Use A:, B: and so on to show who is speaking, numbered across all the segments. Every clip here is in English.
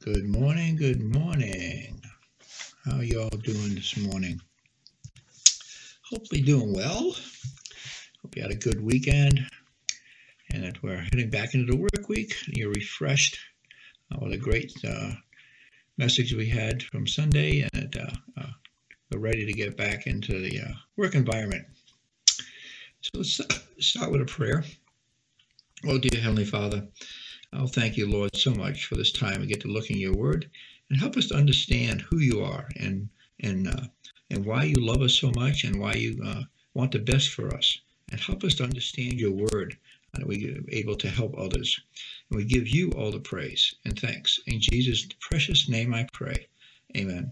A: Good morning, good morning. How are y'all doing this morning? Hopefully doing well. Hope you had a good weekend and that we're heading back into the work week. You're refreshed. What a great message we had from Sunday, and we're ready to get back into the work environment. So let's start with a prayer. Oh, dear Heavenly Father, I'll thank you, Lord, so much for this time we get to look in your word and help us to understand who you are and why you love us so much and why you want the best for us. And help us to understand your word and that we are able to help others. And we give you all the praise and thanks. In Jesus' precious name I pray. Amen.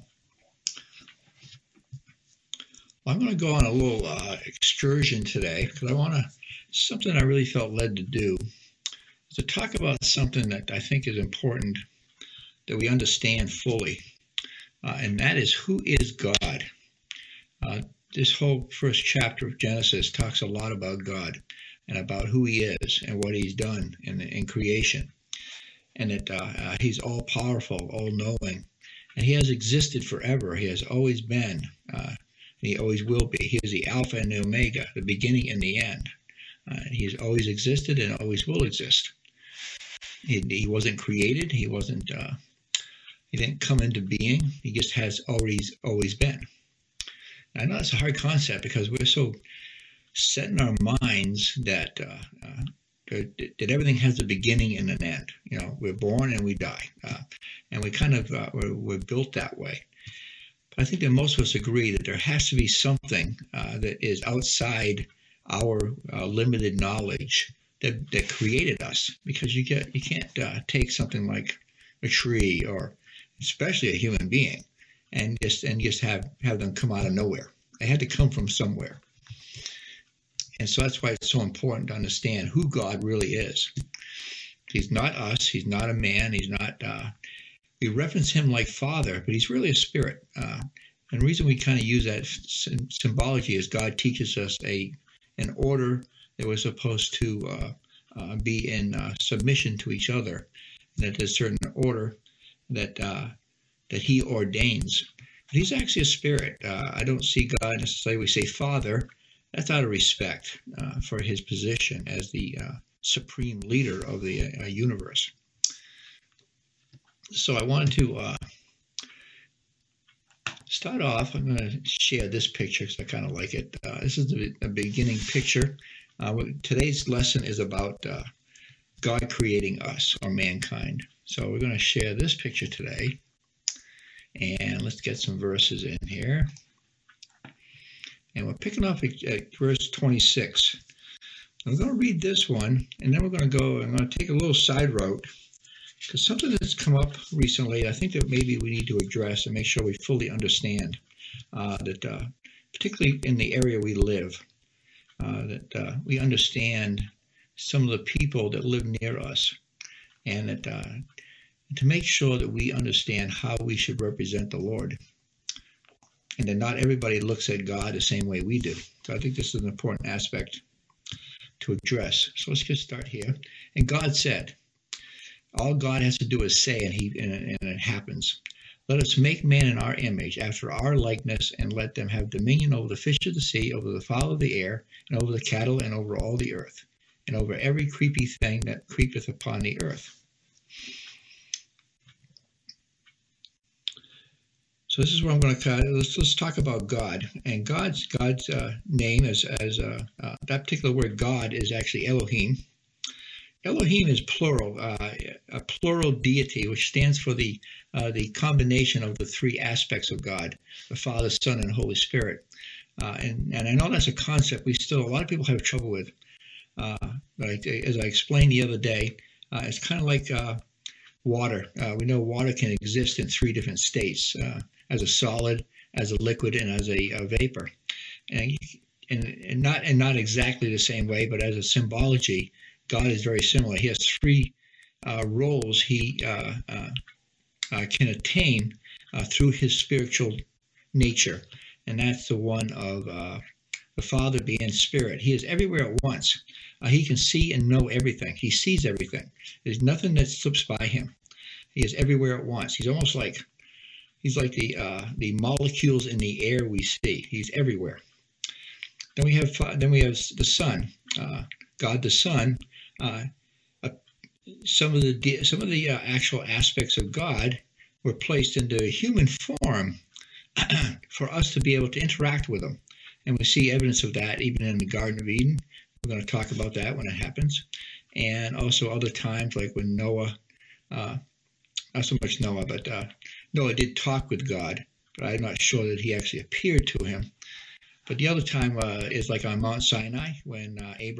A: Well, I'm going to go on a little excursion today because something I really felt led to do, to talk about something that I think is important that we understand fully, and that is, who is God? This whole first chapter of Genesis talks a lot about God and about who he is and what he's done in creation, and that he's all-powerful, all-knowing, and he has existed forever. He has always been, and he always will be. He is the Alpha and the Omega, the beginning and the end. He has always existed and always will exist. He wasn't created. He didn't come into being. He just has always been. I know it's a hard concept because we're so set in our minds that everything has a beginning and an end. You know, we're born and we die, and we kind of we're built that way. But I think that most of us agree that there has to be something that is outside our limited knowledge that created us, because you can't take something like a tree or especially a human being and just have them come out of nowhere. They had to come from somewhere. And so that's why it's so important to understand who God really is. He's not us. He's not a man. He's not, we reference him like Father, but he's really a spirit. And the reason we kind of use that symbology is God teaches us an order that we're supposed to be in submission to each other, and that there's a certain order that he ordains. But he's actually a spirit. I don't see God necessarily. We say Father. That's out of respect for his position as the supreme leader of the universe. So I wanted to start off. I'm going to share this picture because I kind of like it. This is the beginning picture. Today's lesson is about God creating us, or mankind. So we're going to share this picture today. And let's get some verses in here. And we're picking up at verse 26. I'm going to read this one, and then I'm going to take a little side route, because something that's come up recently, I think that maybe we need to address and make sure we fully understand that, particularly in the area we live, that we understand some of the people that live near us, and that to make sure that we understand how we should represent the Lord, and that not everybody looks at God the same way we do. So I think this is an important aspect to address. So let's get started here. And God said, all God has to do is say, and it happens. Let us make man in our image, after our likeness, and let them have dominion over the fish of the sea, over the fowl of the air, and over the cattle, and over all the earth, and over every creepy thing that creepeth upon the earth. So this is what I'm going to let's talk about God. And God's name is that particular word God is actually Elohim. Elohim is plural, a plural deity, which stands for the combination of the three aspects of God: the Father, Son, and Holy Spirit. And I know that's a concept a lot of people have trouble with. But as I explained the other day, it's kind of like water. We know water can exist in three different states: as a solid, as a liquid, and as a vapor. And not exactly the same way, but as a symbology, God is very similar. He has three roles he can attain through his spiritual nature, and that's the one of the Father being spirit. He is everywhere at once. He can see and know everything. He sees everything. There's nothing that slips by him. He is everywhere at once. He's like the molecules in the air we see. He's everywhere. Then we have the Son, God the Son. Some of the actual aspects of God were placed into human form for us to be able to interact with Him, and we see evidence of that even in the Garden of Eden. We're going to talk about that when it happens, and also other times like when Noah, not so much Noah, but Noah did talk with God, but I'm not sure that he actually appeared to him. But the other time is like on Mount Sinai when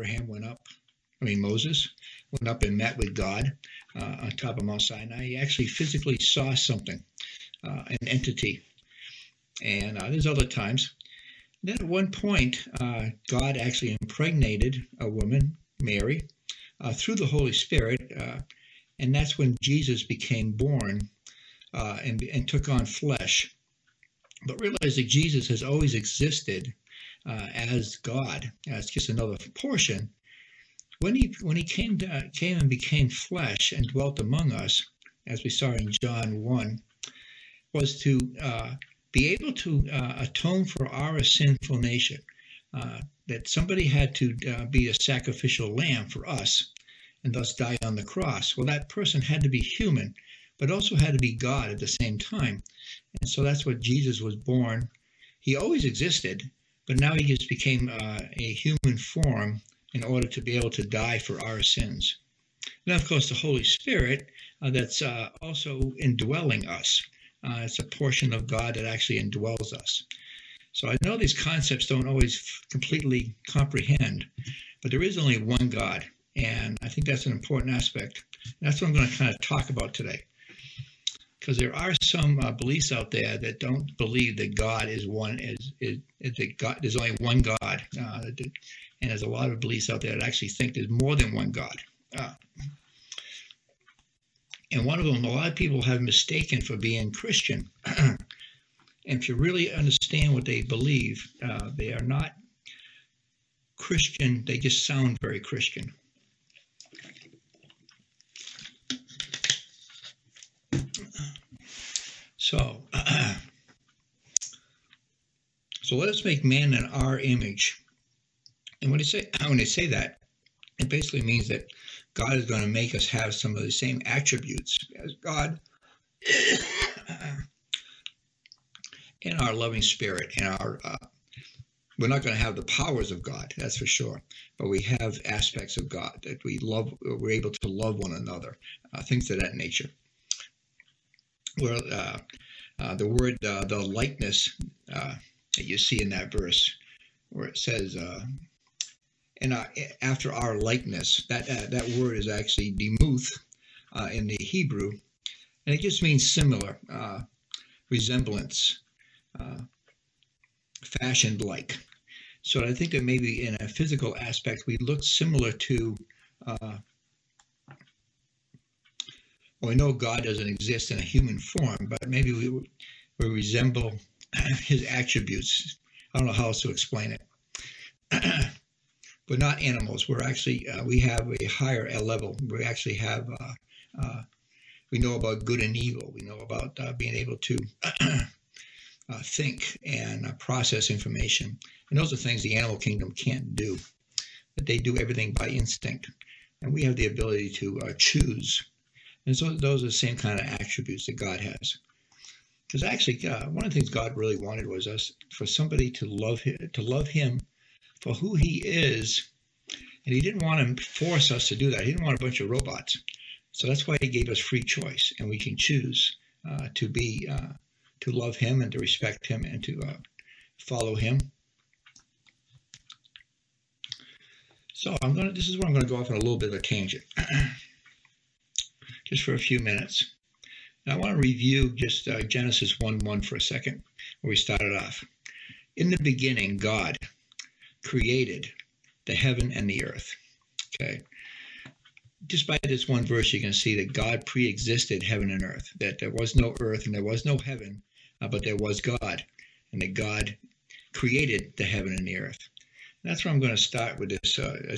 A: Moses went up and met with God on top of Mount Sinai. He actually physically saw something, an entity. And there's other times. Then at one point, God actually impregnated a woman, Mary, through the Holy Spirit, and that's when Jesus became born and took on flesh. But realize that Jesus has always existed as God, as just another portion. When he came and became flesh and dwelt among us, as we saw in John 1, was to be able to atone for our sinful nature, that somebody had to be a sacrificial lamb for us and thus die on the cross. Well, that person had to be human, but also had to be God at the same time. And so that's what Jesus was born. He always existed, but now he just became a human form in order to be able to die for our sins. And of course, the Holy Spirit, that's also indwelling us. It's a portion of God that actually indwells us. So I know these concepts don't always completely comprehend, but there is only one God, and I think that's an important aspect. And that's what I'm going to kind of talk about today, because there are some beliefs out there that don't believe that God is one, that God, there's only one God, and there's a lot of beliefs out there that actually think there's more than one God. And one of them, a lot of people have mistaken for being Christian. And if you really understand what they believe, they are not Christian, they just sound very Christian. So let us make man in our image. And when they say that, it basically means that God is going to make us have some of the same attributes as God in our loving spirit, in our we're not going to have the powers of God, that's for sure, but we have aspects of God that we love. We're able to love one another, things of that nature. Where the word, the likeness that you see in that verse, where it says, after our likeness, that word is actually demuth in the Hebrew, and it just means similar, resemblance, fashioned like. So I think that maybe in a physical aspect we look similar to. We know God doesn't exist in a human form, but maybe we resemble his attributes. I don't know how else to explain it. We're not animals. We're actually, we have a higher level. We actually have, we know about good and evil. We know about being able to think and process information. And those are things the animal kingdom can't do. But they do everything by instinct. And we have the ability to choose. And so those are the same kind of attributes that God has. Because actually, one of the things God really wanted was us, for somebody to love him for who he is. And he didn't want to force us to do that. He didn't want a bunch of robots. So that's why he gave us free choice. And we can choose to love him and to respect him and to follow him. So this is where I'm going to go off on a little bit of a tangent. Just for a few minutes. Now I want to review just Genesis 1:1 for a second, where we started off. In the beginning, God created the heaven and the earth. Okay. Just by this one verse, you can see that God pre-existed heaven and earth, that there was no earth and there was no heaven, but there was God, and that God created the heaven and the earth. And that's where I'm going to start with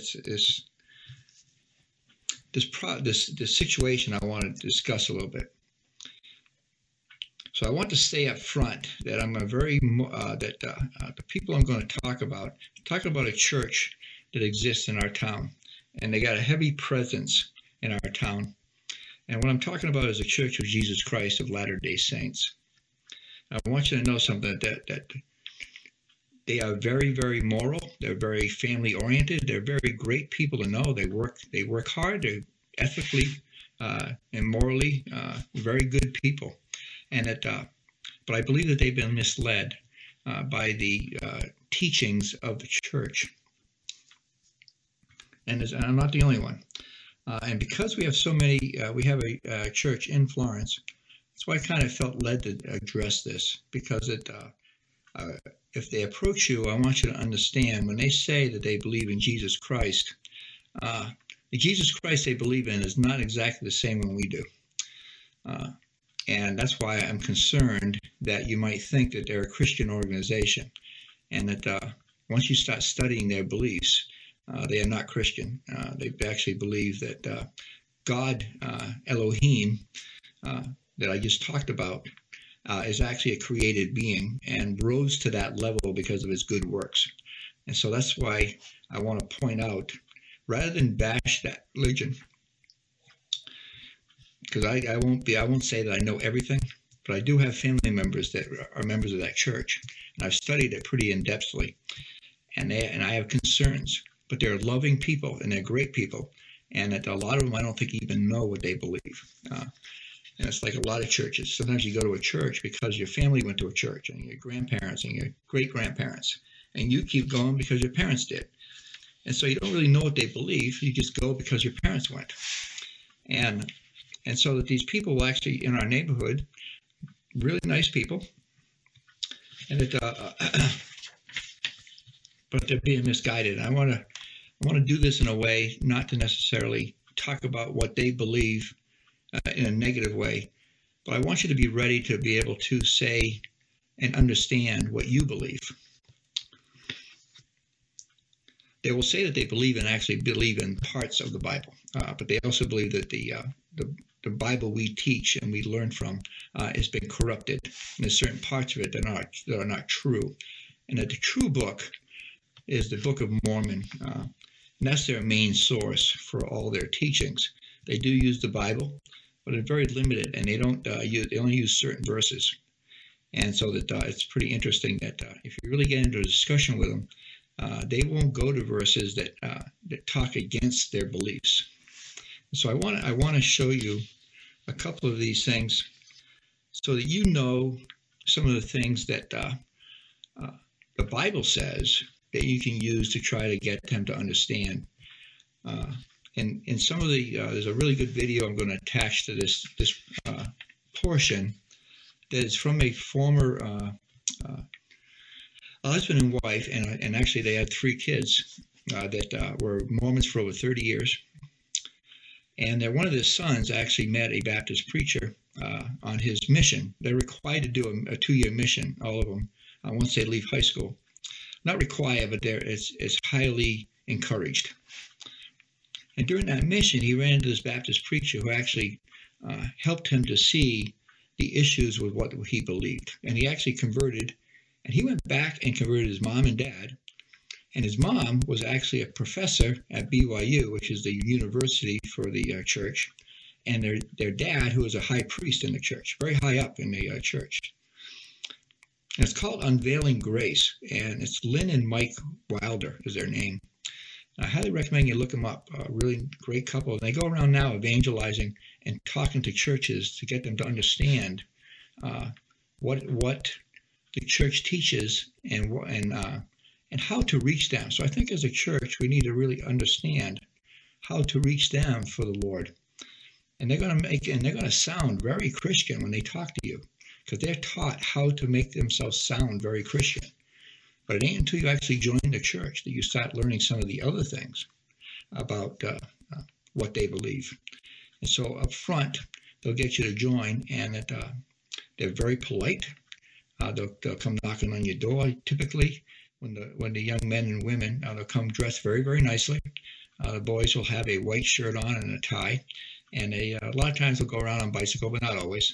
A: this situation I want to discuss a little bit. So I want to say up front that I'm a very the people I'm going to talk about a church that exists in our town, and they got a heavy presence in our town. And what I'm talking about is the Church of Jesus Christ of Latter-day Saints. I want you to know something, that they are very, very moral. They're very family-oriented. They're very great people to know. They work hard. They're ethically and morally very good people. And but I believe that they've been misled by the teachings of the church. And I'm not the only one. And because we have so many, we have a church in Florence. That's why I kind of felt led to address this, because if they approach you, I want you to understand when they say that they believe in Jesus Christ, the Jesus Christ they believe in is not exactly the same one we do. And that's why I'm concerned that you might think that they're a Christian organization, and that once you start studying their beliefs, they are not Christian. They actually believe that God, Elohim, that I just talked about, is actually a created being and rose to that level because of his good works. And so that's why I want to point out, rather than bash that religion, because I won't say that I know everything, but I do have family members that are members of that church, and I've studied it pretty in-depthly, and I have concerns. But they're loving people, and they're great people, and that a lot of them I don't think even know what they believe. And it's like a lot of churches. Sometimes you go to a church because your family went to a church, and your grandparents and your great-grandparents, and you keep going because your parents did. And so you don't really know what they believe. You just go because your parents went. And so that these people will actually, in our neighborhood, really nice people, and but they're being misguided. I want to do this in a way not to necessarily talk about what they believe in a negative way, but I want you to be ready to be able to say and understand what you believe. They will say that they believe in parts of the Bible, but they also believe that the Bible we teach and we learn from has been corrupted, and there's certain parts of it that are not true, and that the true book is the Book of Mormon, and that's their main source for all their teachings. They do use the Bible, but it's very limited, and they only use certain verses. And so that it's pretty interesting that if you really get into a discussion with them, they won't go to verses that talk against their beliefs. So I want to show you a couple of these things so that you know some of the things that the Bible says that you can use to try to get them to understand. And in some of the there's a really good video I'm going to attach to this portion that is from a former husband and wife, and actually they had 3 kids that were Mormons for over 30 years. And one of their sons actually met a Baptist preacher on his mission. They're required to do a 2-year mission, all of them, once they leave high school. Not required, but it's highly encouraged. And during that mission, he ran into this Baptist preacher who actually helped him to see the issues with what he believed. And he actually converted, and he went back and converted his mom and dad. And his mom was actually a professor at BYU, which is the university for the church, and their dad, who was a high priest in the church, very high up in the church. And it's called Unveiling Grace, and it's Lynn and Mike Wilder is their name. I highly recommend you look them up. A really great couple. And they go around now evangelizing and talking to churches to get them to understand what the church teaches and how to reach them. So I think as a church, we need to really understand how to reach them for the Lord. And they're going to sound very Christian when they talk to you, because they're taught how to make themselves sound very Christian. But it ain't until you actually join the church that you start learning some of the other things about what they believe. And so up front, they'll get you to join, and they're very polite. They'll come knocking on your door. Typically, when the young men and women, they'll come dressed very, very nicely. The boys will have a white shirt on and a tie, and a lot of times they'll go around on bicycle, but not always.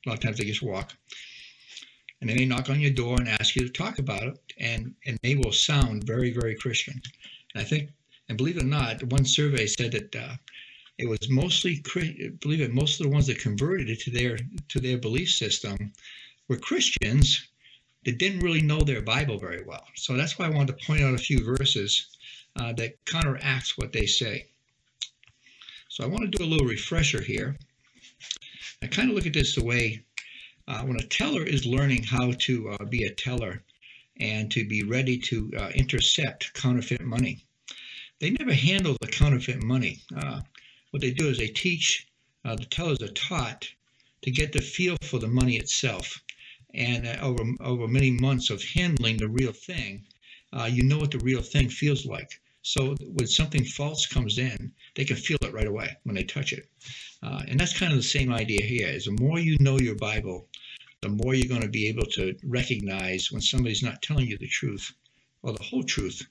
A: A lot of times they just walk. And they may knock on your door and ask you to talk about it, and they will sound very, very Christian. And I think, and believe it or not, one survey said that it was mostly, believe it, most of the ones that converted it to their belief system were Christians that didn't really know their Bible very well. So that's why I wanted to point out a few verses that counteracts what they say. So I want to do a little refresher here. I kind of look at this the way when a teller is learning how to be a teller and to be ready to intercept counterfeit money. They never handle the counterfeit money. What they do is they teach, the tellers are taught to get the feel for the money itself. And over many months of handling the real thing, you know what the real thing feels like. So when something false comes in, they can feel it right away when they touch it. And that's kind of the same idea here, is the more you know your Bible, the more you're going to be able to recognize when somebody's not telling you the truth or the whole truth.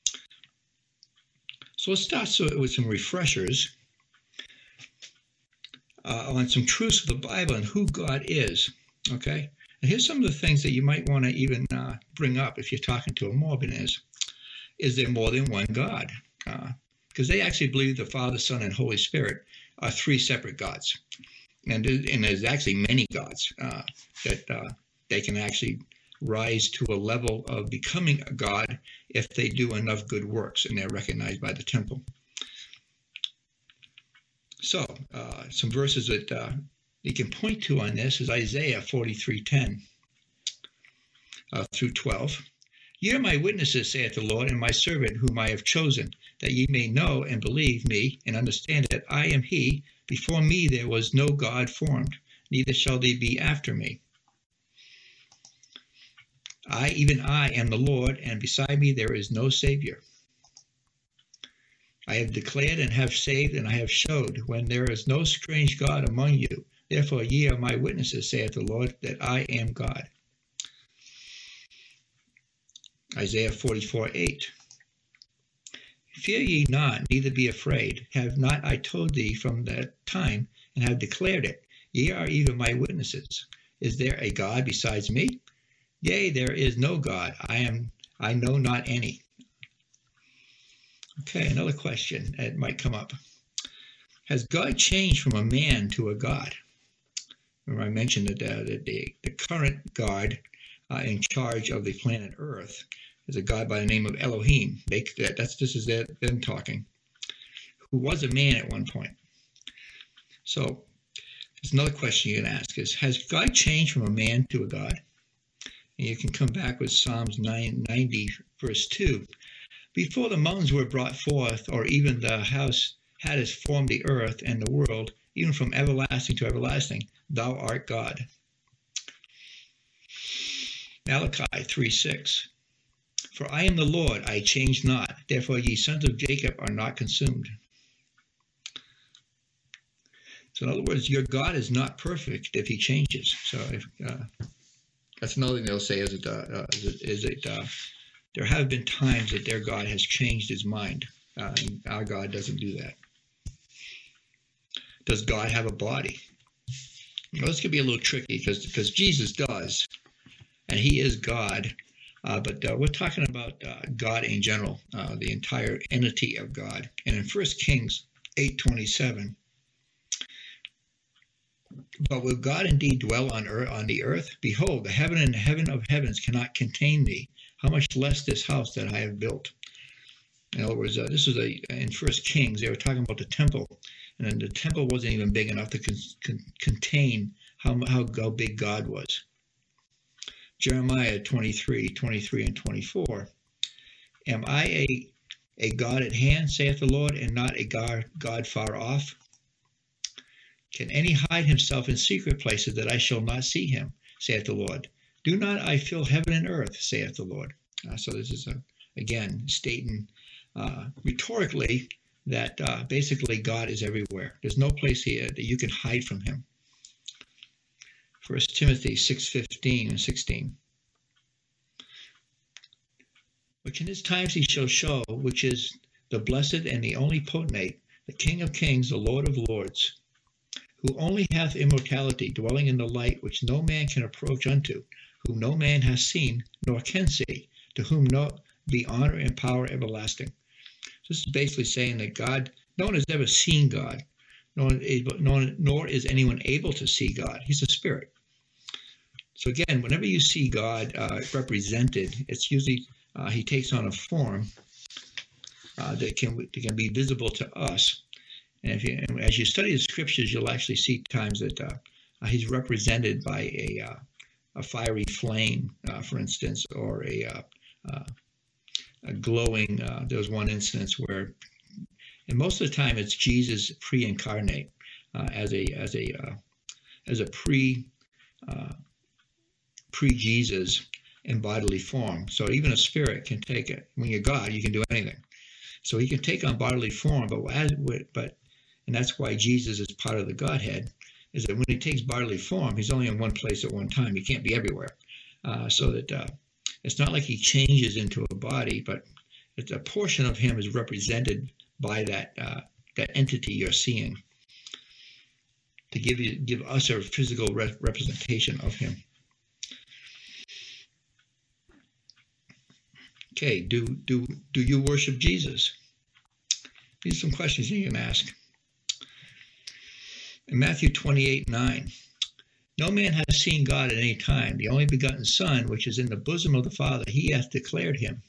A: So let's start with some refreshers on some truths of the Bible and who God is, okay? And here's some of the things that you might want to even bring up if you're talking to a Mormon is there more than one God? Because they actually believe the Father, Son, and Holy Spirit are three separate gods. And there's actually many gods that they can actually rise to a level of becoming a god if they do enough good works and they're recognized by the temple. So some verses that you can point to on this is Isaiah 43:10 through 12. Ye are my witnesses, saith the Lord, and my servant whom I have chosen, that ye may know and believe me and understand that I am he. Before me there was no God formed, neither shall there be after me. Even I am the Lord, and beside me there is no Savior. I have declared and have saved, and I have showed, when there is no strange God among you. Therefore ye are my witnesses, saith the Lord, that I am God. Isaiah 44:8. Fear ye not, neither be afraid. Have not I told thee from that time, and have declared it? Ye are even my witnesses. Is there a God besides me? Yea, there is no God. I know not any. Okay, another question that might come up. Has God changed from a man to a God? Remember I mentioned that the current God in charge of the planet Earth is a God by the name of Elohim. This is them talking, who was a man at one point. So there's another question you can ask is, has God changed from a man to a God? And you can come back with Psalms 90, verse 2. Before the mountains were brought forth, or even the house hadst formed the earth and the world, even from everlasting to everlasting, thou art God. Malachi 3:6. For I am the Lord, I change not. Therefore ye sons of Jacob are not consumed. So in other words, your God is not perfect if he changes. So that's another thing they'll say is that there have been times that their God has changed his mind. And our God doesn't do that. Does God have a body? Well, this could be a little tricky because Jesus does, and he is God. But we're talking about God in general, the entire entity of God. And in 1 Kings 8:27, but will God indeed dwell on the earth? Behold, the heaven and the heaven of heavens cannot contain thee. How much less this house that I have built? In other words, this is in 1 Kings, they were talking about the temple. And then the temple wasn't even big enough to contain how big God was. Jeremiah 23:23 and 24. Am I a God at hand, saith the Lord, and not a God far off? Can any hide himself in secret places that I shall not see him, saith the Lord? Do not I fill heaven and earth, saith the Lord? So this is, again, stating rhetorically that basically God is everywhere. There's no place here that you can hide from him. 1 Timothy 6:15 and 16. Which in his times he shall show, which is the blessed and the only potentate, the King of kings, the Lord of lords, who only hath immortality, dwelling in the light which no man can approach unto, whom no man has seen nor can see, to whom be honor and power everlasting. This is basically saying that God, no one has ever seen God, nor is anyone able to see God. He's a spirit. So again, whenever you see God represented, it's usually he takes on a form that can be visible to us. And as you study the scriptures, you'll actually see times that he's represented by a fiery flame, for instance, or a glowing. There was one instance where, and most of the time, it's Jesus pre-incarnate as a pre-Jesus in bodily form. So even a spirit can take it. When you're God, you can do anything. So he can take on bodily form, and that's why Jesus is part of the Godhead, is that when he takes bodily form, he's only in one place at one time. He can't be everywhere. So that it's not like he changes into a body, but it's a portion of him is represented by that entity you're seeing to give us a physical representation of him. Okay, do you worship Jesus? These are some questions you can ask. In Matthew 28:9, no man has seen God at any time. The only begotten Son, which is in the bosom of the Father, he hath declared him.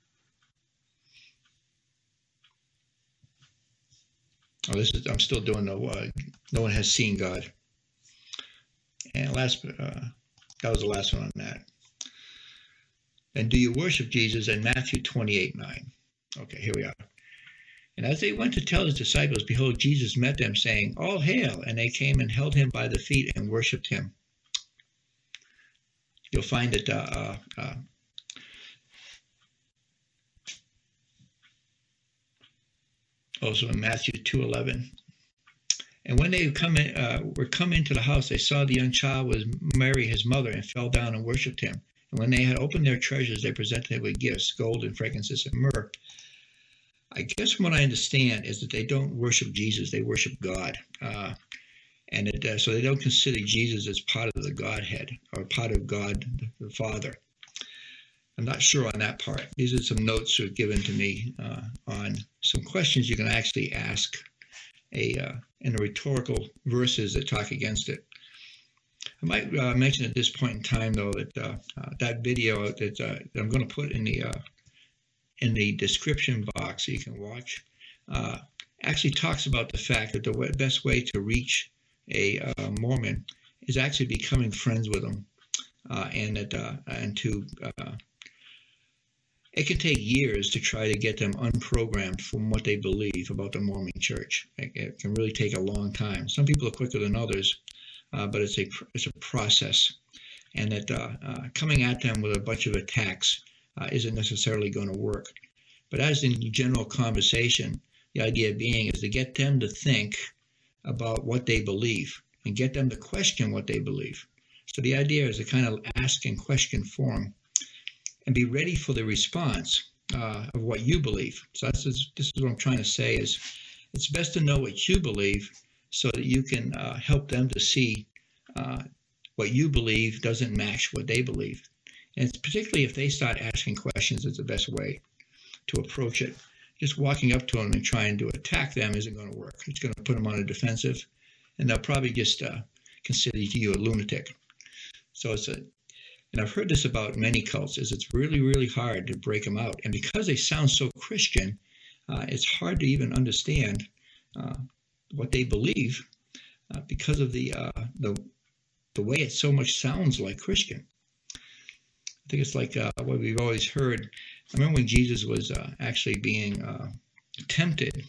A: I'm still doing no one has seen God. And that was the last one on that. And do you worship Jesus in Matthew 28:9? Okay, here we are. And as they went to tell his disciples, behold, Jesus met them, saying, All hail! And they came and held him by the feet and worshipped him. You'll find it also in Matthew 2:11. And when they were come into the house, they saw the young child with Mary his mother, and fell down and worshipped him. And when they had opened their treasures, they presented him with gifts, gold and frankincense and myrrh. I guess from what I understand is that they don't worship Jesus, they worship God. So they don't consider Jesus as part of the Godhead or part of God the Father. I'm not sure on that part. These are some notes that were given to me on some questions you can actually ask in the rhetorical verses that talk against it. I might mention at this point in time, though, that that video that I'm going to put in the description box so you can watch actually talks about the fact that the best way to reach a Mormon is actually becoming friends with them, it can take years to try to get them unprogrammed from what they believe about the Mormon Church. It can really take a long time. Some people are quicker than others, but it's a process, and that coming at them with a bunch of attacks isn't necessarily going to work. But as in general conversation, the idea being is to get them to think about what they believe and get them to question what they believe. So the idea is to kind of ask and question form and be ready for the response of what you believe. So this is what I'm trying to say is it's best to know what you believe so that you can help them to see what you believe doesn't match what they believe. And it's particularly if they start asking questions, it's the best way to approach it. Just walking up to them and trying to attack them isn't going to work. It's going to put them on a defensive, and they'll probably just consider you a lunatic. So and I've heard this about many cults, is it's really, really hard to break them out. And because they sound so Christian, it's hard to even understand what they believe because of the way it so much sounds like Christian. I think it's like what we've always heard. I remember when Jesus was actually being tempted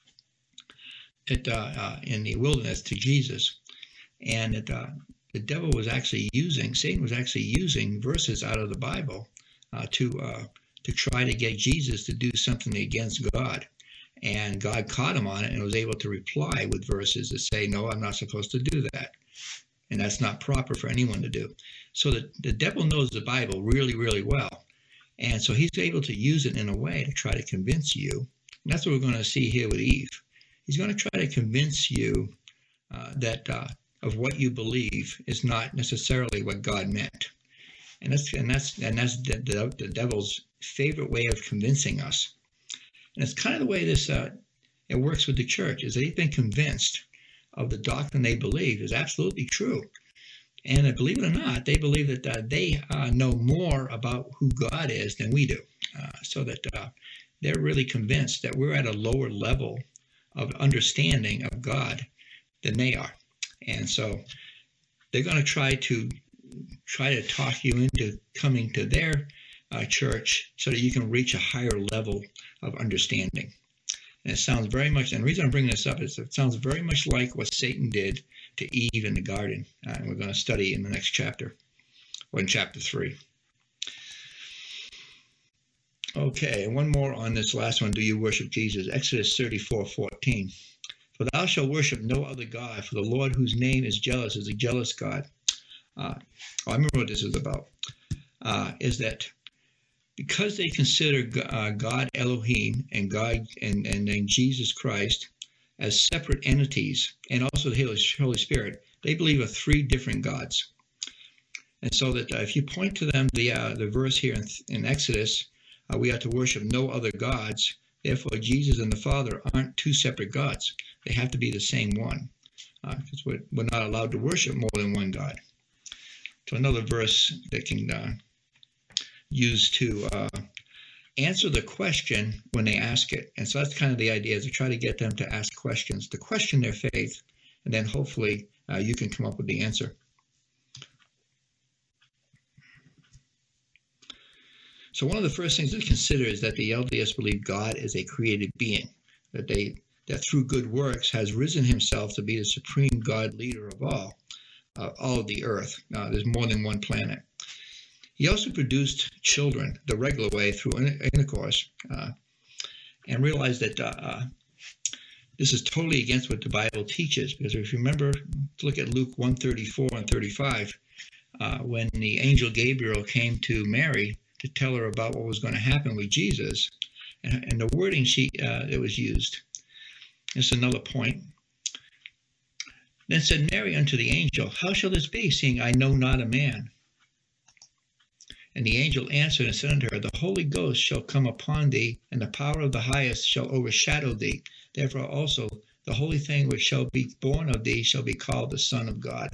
A: in the wilderness to Jesus, and the devil was actually Satan was actually using verses out of the Bible to try to get Jesus to do something against God. And God caught him on it and was able to reply with verses that say, no, I'm not supposed to do that. And that's not proper for anyone to do. So the devil knows the Bible really, really well. And so he's able to use it in a way to try to convince you. And that's what we're going to see here with Eve. He's going to try to convince you that of what you believe is not necessarily what God meant. And that's the devil's favorite way of convincing us. And it's kind of the way this it works with the church, is they've been convinced of the doctrine they believe is absolutely true. And believe it or not, they believe that they know more about who God is than we do. So that they're really convinced that we're at a lower level of understanding of God than they are. And so they're going to try to talk you into coming to their church so that you can reach a higher level of understanding. And it sounds very much, and the reason I'm bringing this up is it sounds very much like what Satan did to Eve in the garden. And we're going to study in the next chapter, or in chapter 3. Okay, and one more on this last one. Do you worship Jesus? Exodus 34:14. For thou shalt worship no other God, for the Lord whose name is jealous is a jealous God. I remember what this is about. Is that because they consider God Elohim and God and then Jesus Christ as separate entities, and also the Holy Spirit, they believe of 3 different gods. And so that if you point to them, the verse here in Exodus, we are to worship no other gods. Therefore, Jesus and the Father aren't 2 separate gods. They have to be the same one, because we're not allowed to worship more than one God. So another verse that can use to answer the question when they ask it. And so that's kind of the idea, is to try to get them to ask questions, to question their faith, and then hopefully you can come up with the answer. So one of the first things to consider is that the LDS believe God is a created being, that through good works has risen himself to be the supreme God leader of all of the earth. There's more than one planet. He also produced children the regular way through intercourse, and realized that this is totally against what the Bible teaches. Because if you remember, look at Luke 1:34 and 35, when the angel Gabriel came to Mary to tell her about what was going to happen with Jesus, and the wording that was used. It's another point. Then said Mary unto the angel, How shall this be, seeing I know not a man? And the angel answered and said unto her, The Holy Ghost shall come upon thee, and the power of the highest shall overshadow thee. Therefore also the holy thing which shall be born of thee shall be called the Son of God.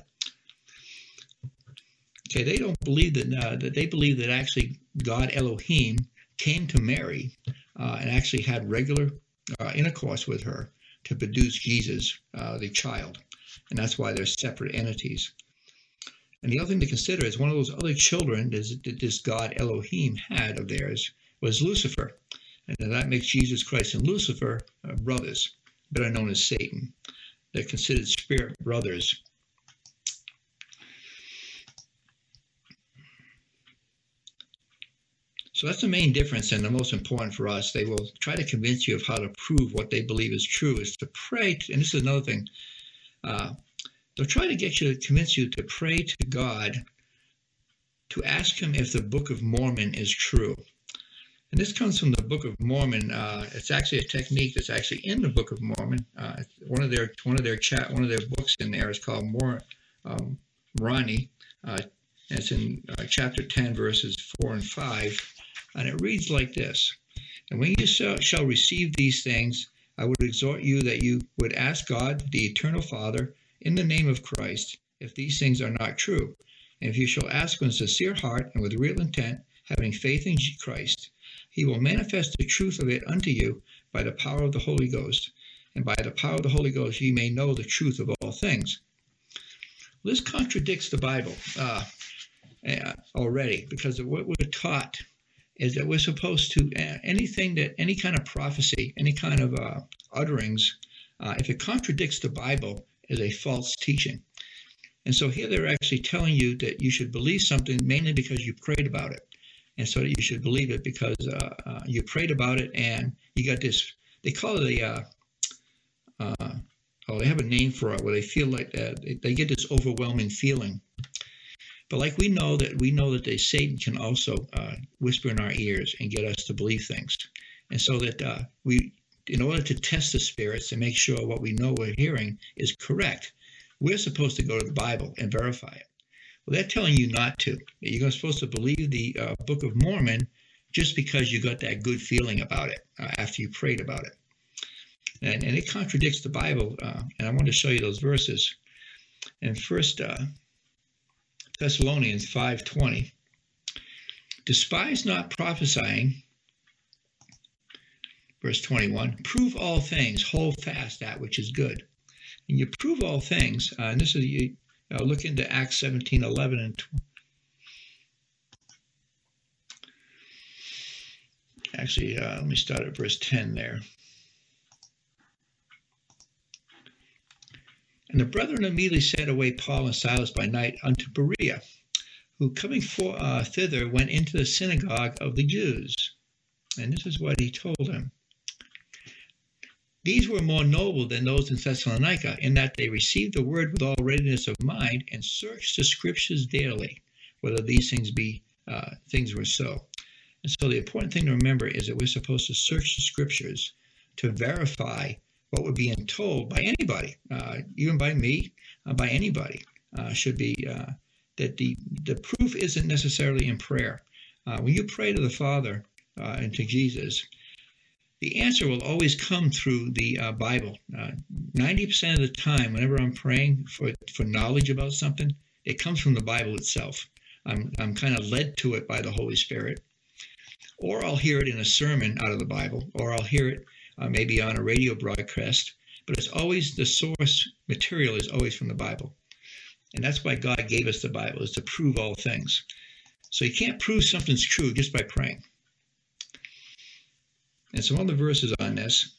A: Okay, they don't believe that they believe that actually God Elohim came to Mary and actually had regular intercourse with her to produce Jesus, the child. And that's why they're separate entities. And the other thing to consider is one of those other children that this God Elohim had of theirs was Lucifer. And that makes Jesus Christ and Lucifer brothers, better known as Satan. They're considered spirit brothers. So that's the main difference, and the most important for us. They will try to convince you of how to prove what they believe is true, is to pray. And this is another thing. They'll try to get you to convince you to pray to God, to ask him if the Book of Mormon is true. And this comes from the Book of Mormon. It's actually a technique that's actually in the Book of Mormon. One of their books in there is called Moroni. It's in chapter 10, verses 4 and 5. And it reads like this. And when you shall receive these things, I would exhort you that you would ask God, the eternal Father, in the name of Christ, if these things are not true. And if you shall ask with a sincere heart and with real intent, having faith in Christ, he will manifest the truth of it unto you by the power of the Holy Ghost. And by the power of the Holy Ghost ye may know the truth of all things. This contradicts the Bible already, because what we're taught is that we're supposed to, any kind of prophecy, any kind of utterings, if it contradicts the Bible, is a false teaching. And so here they're actually telling you that you should believe something mainly because you prayed about it. And so that you should believe it because you prayed about it and you got this, they call it they have a name for it, where they feel like they get this overwhelming feeling. But like we know that Satan can also whisper in our ears and get us to believe things. And so that in order to test the spirits and make sure what we know we're hearing is correct, we're supposed to go to the Bible and verify it. Well, they're telling you not to. You're supposed to believe the Book of Mormon just because you got that good feeling about it after you prayed about it. And it contradicts the Bible, and I want to show you those verses. In 1 Thessalonians 5:20, despise not prophesying, verse 21, prove all things, hold fast that which is good. And you prove all things, and this is, look into Acts 17:11 and 12. Actually, let me start at verse 10 there. And the brethren immediately sent away Paul and Silas by night unto Berea, who coming thither went into the synagogue of the Jews. And this is what he told them. These were more noble than those in Thessalonica, in that they received the word with all readiness of mind, and searched the scriptures daily, whether these things were so. And so the important thing to remember is that we're supposed to search the scriptures to verify what we're being told by anybody, even by me, by anybody. Should be that the proof isn't necessarily in prayer. When you pray to the Father and to Jesus, the answer will always come through the Bible. 90% of the time, whenever I'm praying for knowledge about something, it comes from the Bible itself. I'm kind of led to it by the Holy Spirit. Or I'll hear it in a sermon out of the Bible, or I'll hear it maybe on a radio broadcast. But it's always, the source material is always from the Bible. And that's why God gave us the Bible, is to prove all things. So you can't prove something's true just by praying. And some other verses on this.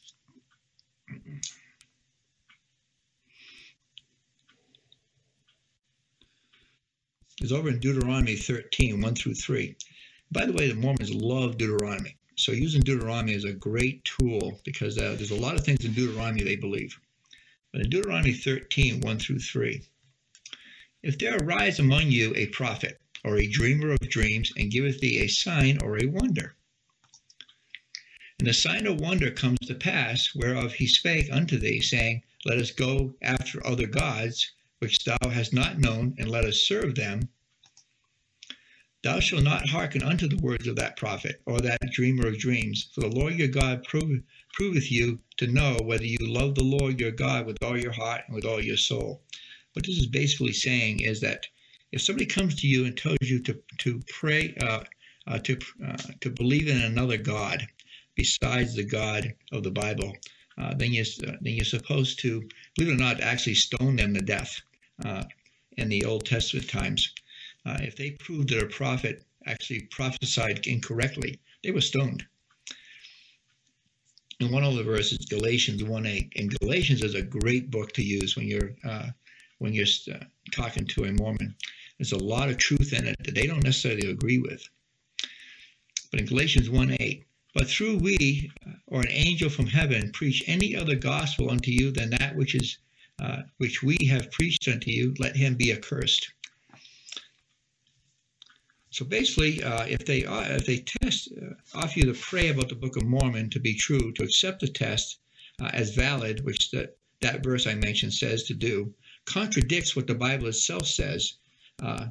A: Is over in Deuteronomy 13, 1 through 3. By the way, the Mormons love Deuteronomy. So using Deuteronomy is a great tool because there's a lot of things in Deuteronomy they believe. But in Deuteronomy 13, 1 through 3, if there arise among you a prophet or a dreamer of dreams, and giveth thee a sign or a wonder, and the sign or wonder comes to pass, whereof he spake unto thee, saying, let us go after other gods, which thou hast not known, and let us serve them, thou shalt not hearken unto the words of that prophet, or that dreamer of dreams. For the Lord your God proveth you to know whether you love the Lord your God with all your heart and with all your soul. What this is basically saying is that if somebody comes to you and tells you to pray, to believe in another God besides the God of the Bible, then you're supposed to, believe it or not, actually stone them to death in the Old Testament times. If they proved that a prophet actually prophesied incorrectly, they were stoned. And one of the verses, Galatians 1:8, and Galatians is a great book to use when you're talking to a Mormon. There's a lot of truth in it that they don't necessarily agree with. But in Galatians 1:8, but through we or an angel from heaven preach any other gospel unto you than that which we have preached unto you, let him be accursed. So basically, if they offer you to pray about the Book of Mormon to be true, to accept the test as valid, which that verse I mentioned says to do, contradicts what the Bible itself says, then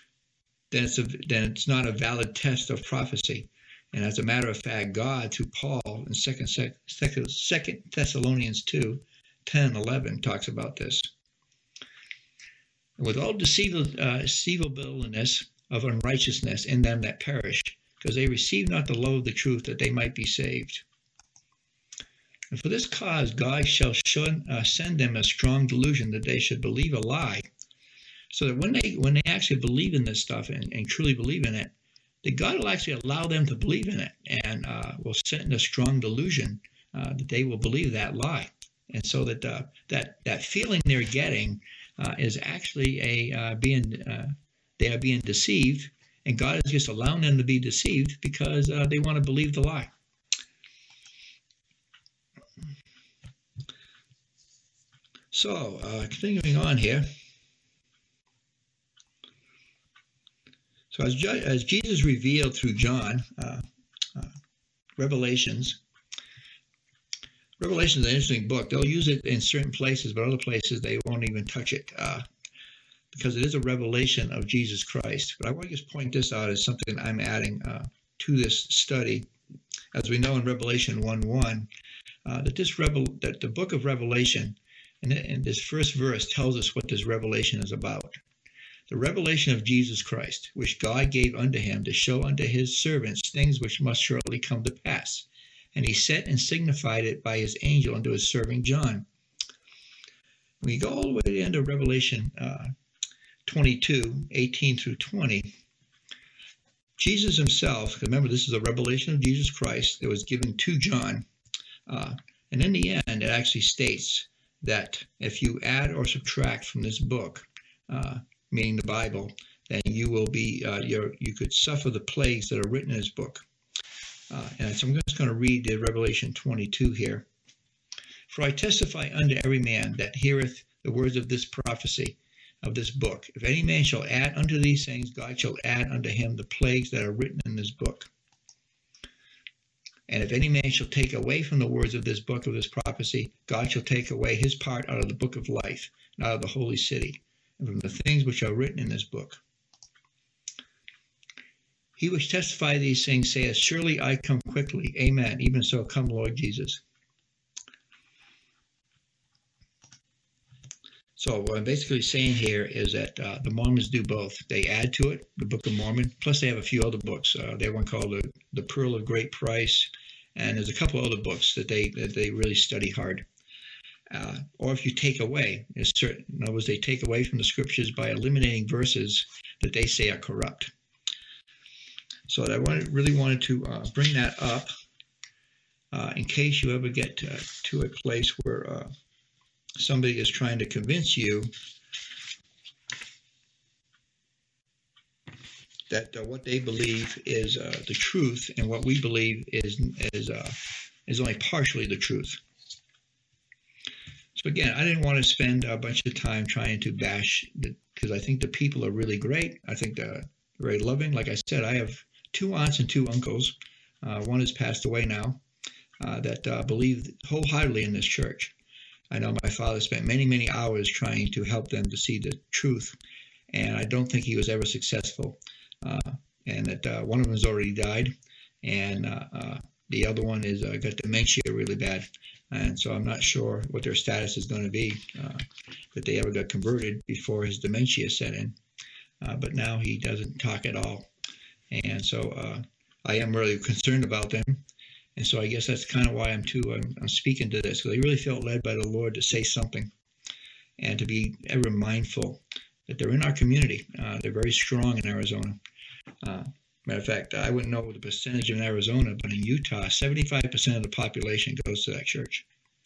A: it's not a valid test of prophecy. And as a matter of fact, God, through Paul in 2 Thessalonians 2, 10 and 11, talks about this. And with all deceivableness of unrighteousness in them that perish, because they receive not the love of the truth, that they might be saved. And for this cause God shall send them a strong delusion, that they should believe a lie, so that when they actually believe in this stuff and truly believe in it, that God will actually allow them to believe in it, and will send a strong delusion that they will believe that lie. And so that that feeling they're getting is actually they are being deceived, and God is just allowing them to be deceived because they want to believe the lie. So, continuing on here. So as Jesus revealed through John, Revelations, Revelation is an interesting book. They'll use it in certain places, but other places they won't even touch it because it is a revelation of Jesus Christ. But I want to just point this out as something I'm adding to this study. As we know in Revelation 1:1, that the book of Revelation, and this first verse tells us what this revelation is about. The revelation of Jesus Christ, which God gave unto him to show unto his servants things which must shortly come to pass. And he set and signified it by his angel unto his servant John. When you go all the way to the end of Revelation 22:18 through 20, Jesus himself, remember this is a revelation of Jesus Christ that was given to John, and in the end it actually states that if you add or subtract from this book, meaning the Bible, then you will be you could suffer the plagues that are written in this book. And so I'm just going to read the Revelation 22 here. For I testify unto every man that heareth the words of this prophecy of this book. If any man shall add unto these things, God shall add unto him the plagues that are written in this book. And if any man shall take away from the words of this book of this prophecy, God shall take away his part out of the book of life, and out of the holy city, and from the things which are written in this book. He which testifieth these things saith, Surely I come quickly. Amen. Even so, come, Lord Jesus. So what I'm basically saying here is that the Mormons do both. They add to it, the Book of Mormon, plus they have a few other books. They have one called the Pearl of Great Price, and there's a couple other books that they really study hard. Or if you take away, in other words, they take away from the scriptures by eliminating verses that they say are corrupt. So I really wanted to bring that up in case you ever get to a place where somebody is trying to convince you that what they believe is the truth, and what we believe is only partially the truth. So again, I didn't want to spend a bunch of time trying to bash, because I think the people are really great. I think they're very loving. Like I said, I have 2 aunts and 2 uncles. One has passed away now that believe wholeheartedly in this church. I know my father spent many, many hours trying to help them to see the truth, and I don't think he was ever successful. And that one of them has already died, and the other one is got dementia really bad. And so I'm not sure what their status is going to be, that they ever got converted before his dementia set in. But now he doesn't talk at all. And so I am really concerned about them. And so I guess that's kind of why I'm speaking to this, because I really felt led by the Lord to say something and to be ever mindful that they're in our community. They're very strong in Arizona. Matter of fact, I wouldn't know the percentage in Arizona, but in Utah, 75% of the population goes to that church.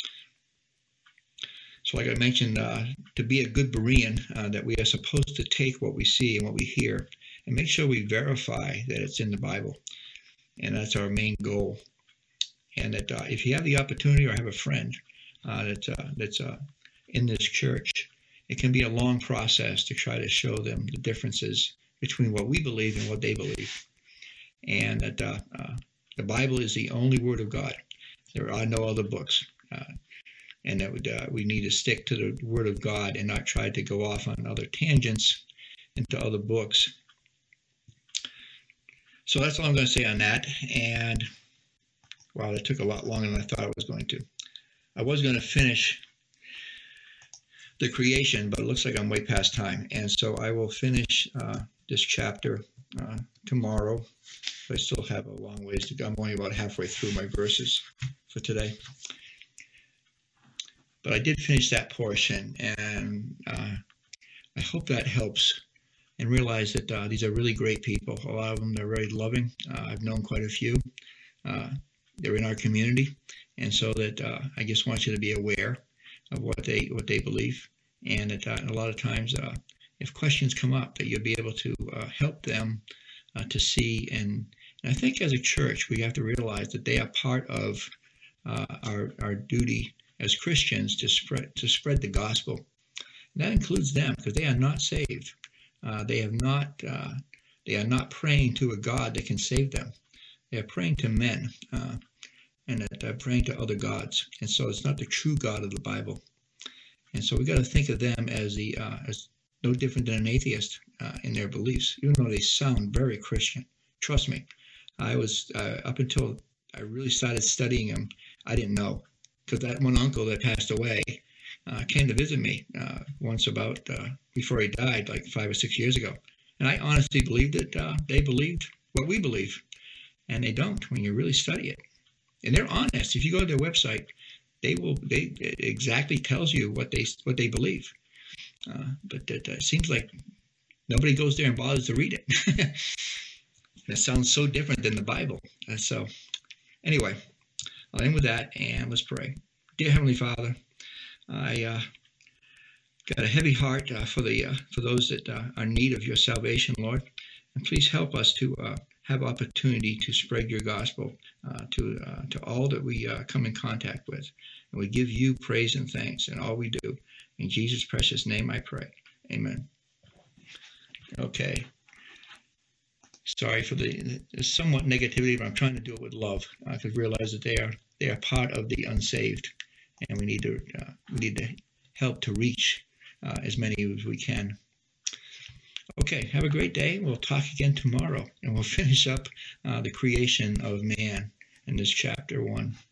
A: So like I mentioned, to be a good Berean, that we are supposed to take what we see and what we hear and make sure we verify that it's in the Bible. And that's our main goal. And that if you have the opportunity or have a friend that's in this church, it can be a long process to try to show them the differences between what we believe and what they believe. And that the Bible is the only Word of God. There are no other books. And that we need to stick to the Word of God and not try to go off on other tangents into other books. So that's all I'm going to say on that. And wow, that took a lot longer than I thought it was going to. I was going to finish the creation, but it looks like I'm way past time. And so I will finish this chapter tomorrow. I still have a long ways to go. I'm only about halfway through my verses for today. But I did finish that portion, and I hope that helps, and realize that these are really great people. A lot of them are very loving. I've known quite a few. They're in our community, and so that I just want you to be aware of what they believe, and that a lot of times, if questions come up, that you'll be able to help them to see. And I think as a church, we have to realize that they are part of our duty as Christians to spread the gospel. And that includes them, because they are not saved. They are not praying to a God that can save them. They are praying to men. and that praying to other gods. And so it's not the true God of the Bible. And so we got to think of them as no different than an atheist in their beliefs, even though they sound very Christian. Trust me, I was up until I really started studying them, I didn't know, because that one uncle that passed away came to visit me once about before he died, like 5 or 6 years ago, and I honestly believed that they believed what we believe, and they don't when you really study it. And they're honest. If you go to their website, they exactly tells you what they believe. But it seems like nobody goes there and bothers to read it. That sounds so different than the Bible. So anyway, I'll end with that, and let's pray. Dear Heavenly Father, I got a heavy heart for those that are in need of your salvation, Lord. And please help us to have opportunity to spread your gospel to all that we come in contact with. And we give you praise and thanks in all we do. In Jesus' precious name I pray. Amen. Okay. Sorry for the somewhat negativity, but I'm trying to do it with love. I could realize that they are part of the unsaved, and we need to help to reach as many as we can. Okay, have a great day. We'll talk again tomorrow, and we'll finish up the creation of man in this chapter 1.